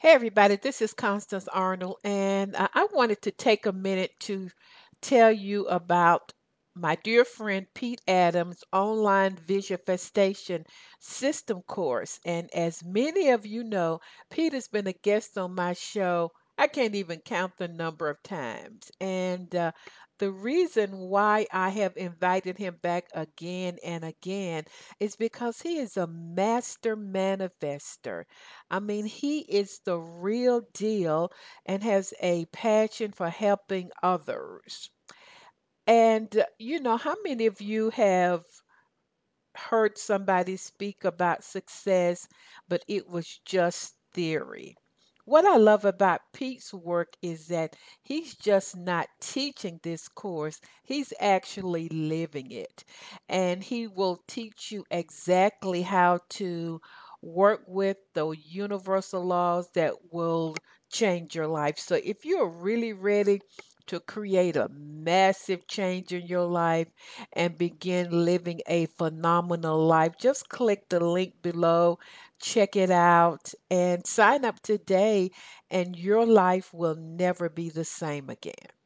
Hey, everybody, this is Constance Arnold, and I wanted to take a minute to tell you about my dear friend Pete Adams' online visualization system course. And as many of you know, Pete has been a guest on my show. I can't even count the number of times. And the reason why I have invited him back again and again is because he is a master manifester. I mean, he is the real deal and has a passion for helping others. And how many of you have heard somebody speak about success, but it was just theory? What I love about Pete's work is that he's just not teaching this course, he's actually living it. And he will teach you exactly how to work with the universal laws that will change your life. So if you're really ready to create a massive change in your life, and begin living a phenomenal life, just click the link below, check it out, and sign up today, and your life will never be the same again.